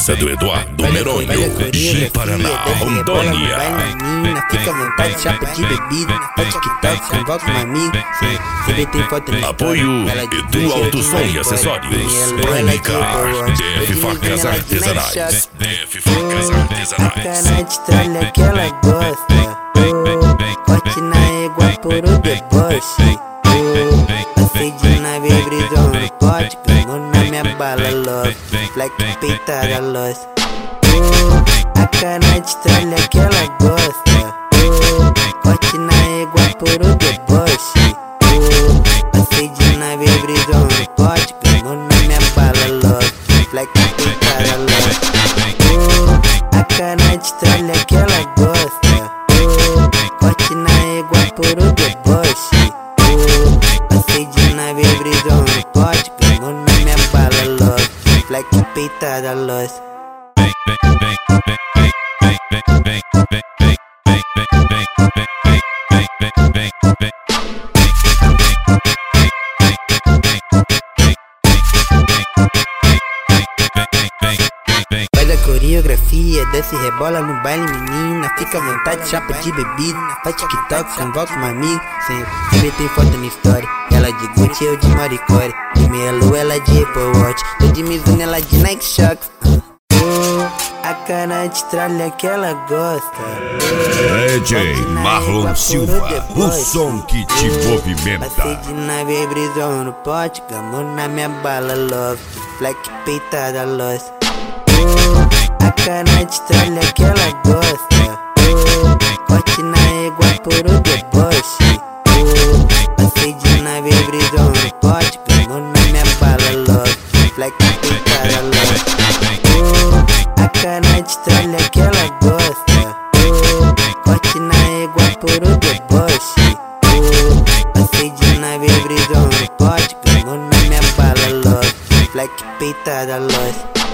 casa do Eduardo Meronho, de Paraná, Rondônia. Fica à vontade, chapa de bebida. É TikTok, se envolve com um amigo. CB tem foto no Apoio Edu Alto Som e Acessórios. Prime Car, DF Facas Artesanais. DF Facas A Artesanais. cara de tralha que ela gosta. Corte na égua por o deboche. Passei de nave brisão no pote. Gamou na minha bala, love. Black peitada, lost. A cara de tralha que ela gosta. Corte na égua por o deboche. Passei de nave brisão no pote. Gamou na minha bala, love. Black peitada, lost. A cara de tralha que ela gosta. Corte na égua por o deboche. Passei de nave brisão no pote. Gamou na minha bala, love. Black peitada, lost. Faz a coreografia, desce e rebola no baile, menina. Fica à vontade, chapa de bebida. Faz TikTok, se envolve com um amigo. Sempre tem foto na história. Ela de Gucci, eu de Maricore. De meia lua, ela de Apple Watch. Tô de Mizuno, ela de Nike Shox. A cara de tralha que ela gosta. DJ Marlon Silva, o som que te Passei movimenta. de nave brisão no pote. Gamou na minha bala, love. Black peitada, lost. A cara de tralha que ela gosta. Corte na égua por o deboche. Passei de nave brisão no pote. Gamou na minha bala, love. Black peitada, lost. A cara de tralha que ela gosta. Corte na égua por o deboche. Passei de nave brisão no pote. Gamou na minha bala, love. Black peitada, lost.